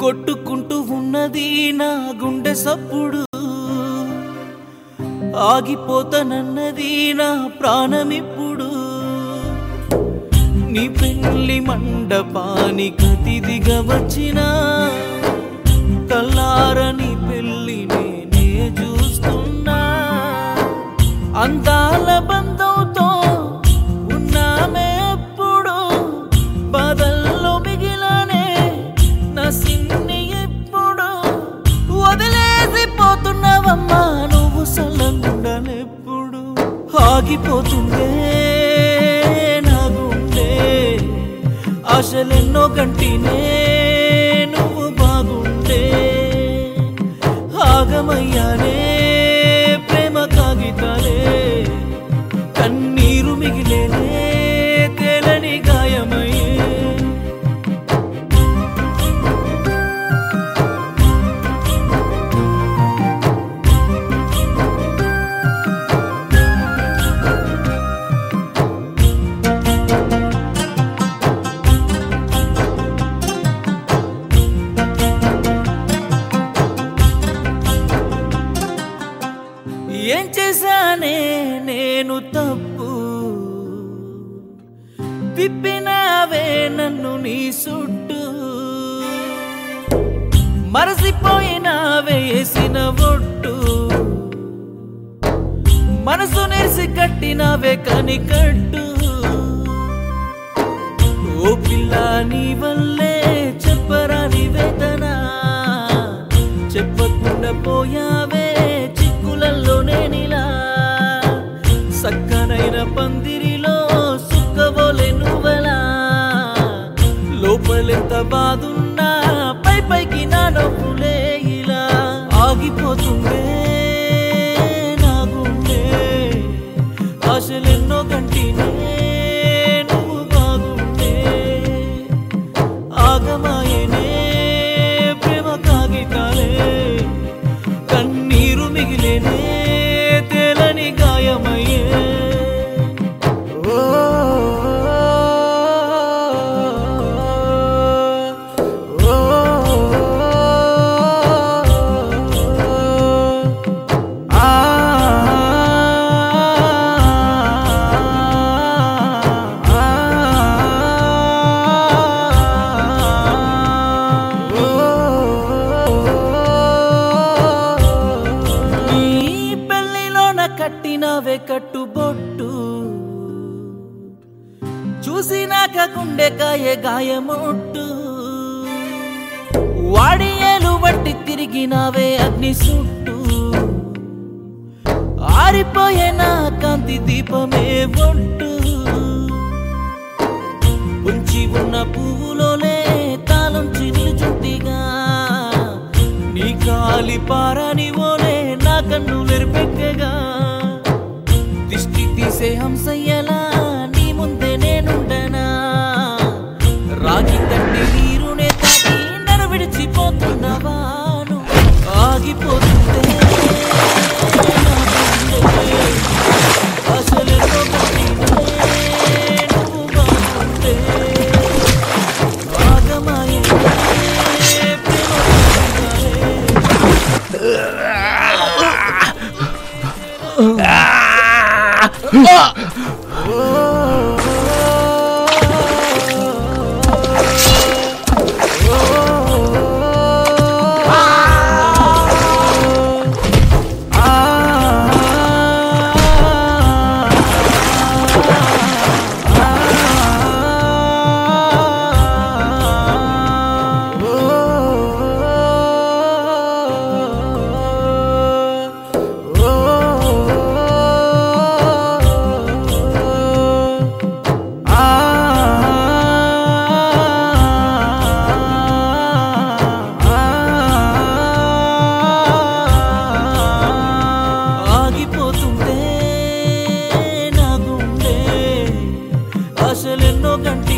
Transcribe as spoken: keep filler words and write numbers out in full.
కొట్టుకుంటూ ఉన్నది నా గుండె సప్పుడు, ఆగిపోతానన్నది నా ప్రాణమిప్పుడు. నీ పెళ్లి మండపానికి అతిథిగా వచ్చినా కల్లారని పెళ్లి నేనే చూస్తున్నా. అందాల బంధంతో ఉన్నామే ఎప్పుడు, బాధల్లో మిగిలనే నా సిన్ని ఎప్పుడు. వదిలేసిపోతున్నావమ్మా నువ్వు సల్లంగుండాలెప్పుడు. ఆగిపోతుందే నా గుండె ఆశలెన్నో కంటినే నువ్వు బాగుండే. ఆగమయ్యానే ప్రేమ కాగితాలే, కన్నీరు మిగిలేనే తేలని గాయమయ్యే. ఏం చేశానే నేను తప్పు, తిప్పినావే నన్ను నీ చుట్టూ. మరసిపోయినావే వేసిన ఒట్టు, మనసు నెరిసి కట్టినావే కనికట్టు. ఓ పిల్ల నీ వల్లే చెప్పరాని వేదన, చెప్పకుండా పోయావే చిక్కులలో నేనిలా. సక్కనైన పందిరిలో సుక్కబోలే నువ్వెలా, లోపలెంత బాదున్నా పై పైకి నా నవ్వులే ఇలా. ఆగిపోతుందే నా గుండె ఆశలెన్నో కంటినే నువ్వు బాగుండే. ఆగమాయనే ప్రేమ కాగితాలే, కన్నీరు మిగిలేనే తేలని గాయమయ్యే. కట్టినవే కట్టుబొట్టు, చూసినాక గుండెకాయ గాయమొట్టు. వాడి ఏలు బట్టి తిరిగినావే అగ్ని చుట్టూ, ఆరిపోయే నా కాంతి దీపమే ఒట్టు. ఉంచి ఉన్న పువ్వులోనే తాళం చిల్లుచుట్టిగా, నీ కాలి పారని ఓలే నా కన్ను నెరిపెక్కగా. దిష్టి తీసే హంసయ్యలా నీ ముందే నేనుండనా, రాగి తట్టి నీరునే తాకి నన్ను విడిచిపోతున్నవాను. ఆగిపోతుందే అసలెన్నో కంటినే నువ్వు బాగుండే. ఆగమాయే ప్రేమ ఆశలెన్నో గంట